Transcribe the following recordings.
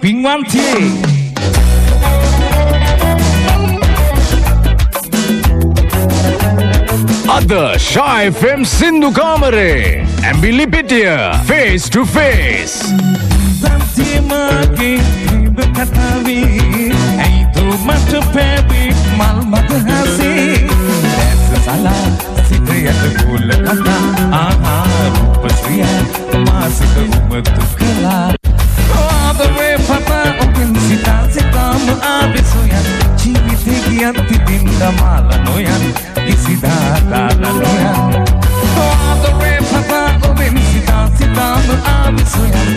පින්වන්තියේ අද Shy FM සින්දු කාමරේ ඇඹිලි පිටිය face to face Zanzimarගේ කතාවේ ඇයිදෝ මට පැවි මල් මදහසේ දැස සලා සිතයට කුල කතා ආහා රූපශ්‍රිය මාසික උමතු කලා ආදරේ පතා ඔබෙන් සිතා සිතාම ආවිසොයන් ජීවිතේ ගියන් තිබින් දමාල නොයන් කිසිදා දාලා නොයන් ආදරේ පතා ඔබෙන් සිතා සිතාම ආවිසොයන්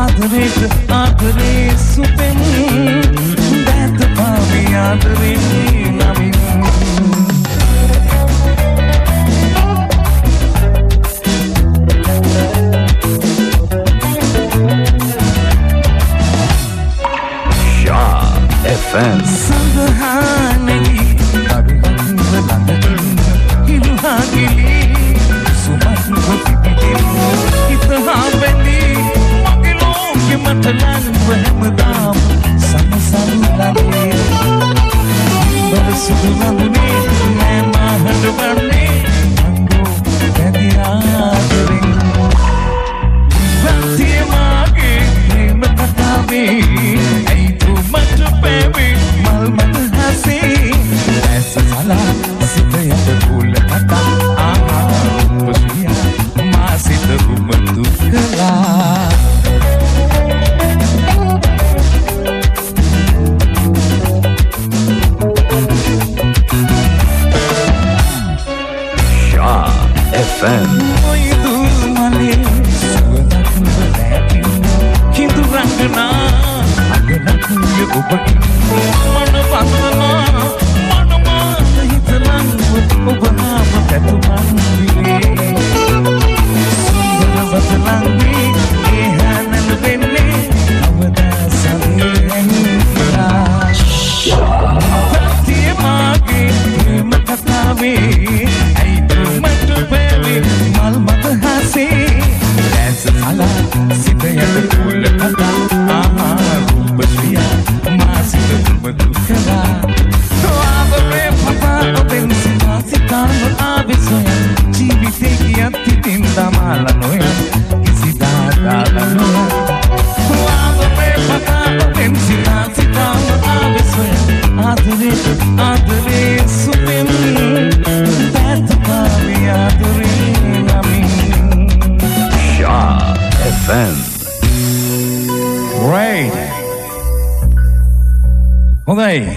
ආදරේ සුපෙන් දැත පාවි ආදරේ නමින් FM සඳහානෙහි අරුවකින් ළඟින් හිරුහාගිලි සුමත් කොපිපිටින් හිතහා බැඳී මගේ ලෝකෙ මට ලංව හැමදාම සමසල්ලනේ බරසුදු නඳුනේ නෑ මහඬ වන්නේ අංගෝ බැඳි ආදරෙන් සත්‍ය මාගේ ප්‍රේම කතාවේ baby mal madhase aisa sala sitayat kul kata aha pusiya masit rumtu kala Shy FM oidu male suwadak balapi kintu rangna අගනකුය ඔබකින් මන බඳනා මනමාන හිතලං ඔබ නාම පැතුමන් විලේ සුන්දර වතලං වී ඒ හැනල් වෙන්නේ අවදා සමයෙන් සත්‍ය මාගේ ප්‍රේම කතාවේ ඇයිද මට බැවි මල් මදහසේ දැස සලා සිතයට කුල කතා ආහා Basria, masih berduka. Adore papa oben sitano abisoyan, jivite kiyanti tinda malanoyan, kisi dadalanoyan. Adore papa oben sitano abisoyan, adore supem, beto pavi adore namin. Shy FM. Right. Okay.